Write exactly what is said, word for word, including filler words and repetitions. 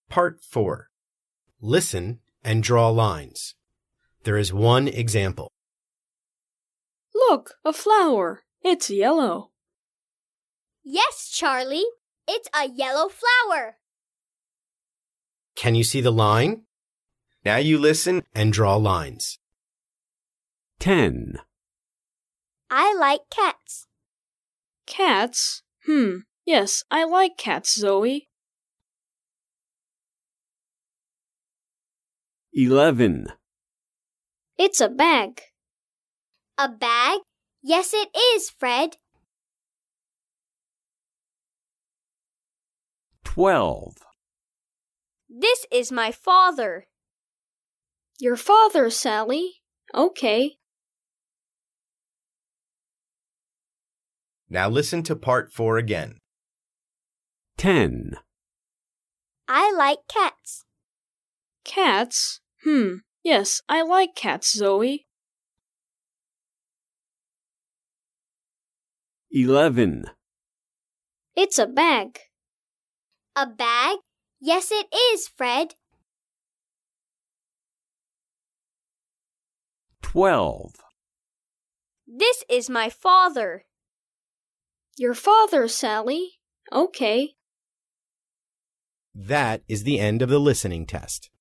Part four. Listen and draw lines. There is one example. Look, a flower. It's yellow. Yes, Charlie. It's a yellow flower. Can you see the line? Now you listen and draw lines. ten. I like cats. Cats? Hmm. Yes, I like cats, Zoe. eleven. It's a bag. A bag? Yes, it is, Fred. twelve. This is my father. Your father, Sally. Okay. Now listen to part four again. ten. I like cats. Cats? Hmm. Yes, I like cats, Zoe. eleven. It's a bag. A bag? Yes, it is, Fred. twelve. This is my father. Your father, Sally. Okay. That is the end of the listening test.